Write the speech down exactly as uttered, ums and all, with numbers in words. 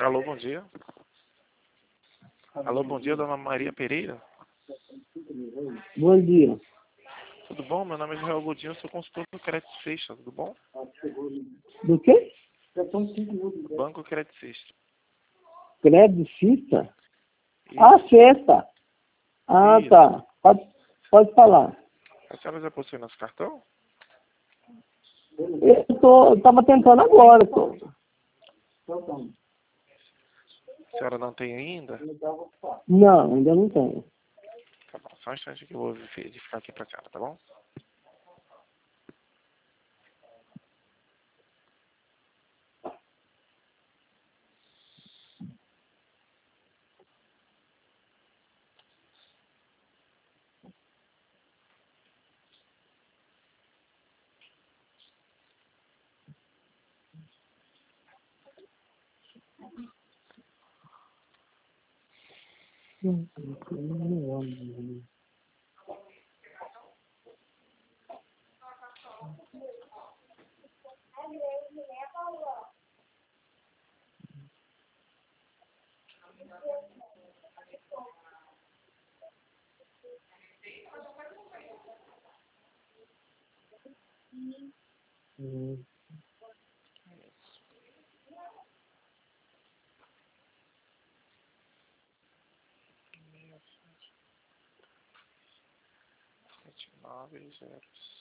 Alô, bom dia. Alô, bom dia, dona Maria Pereira. Bom dia. Tudo bom? Meu nome é Israel Godinho, eu sou consultor do Crédito Sexta, tudo bom? Do quê? Banco Crédito Sexta. Crédito Sexta? Isso. Ah, sexta. Ah, Isso. tá. Pode, pode falar. A senhora já possui nosso cartão? Eu tô, eu tava tentando agora, tô. A senhora não tem ainda? Não, ainda não tenho. Tá bom, só um instante que eu vou verificar aqui pra senhora, tá bom? Hum. sete nove zero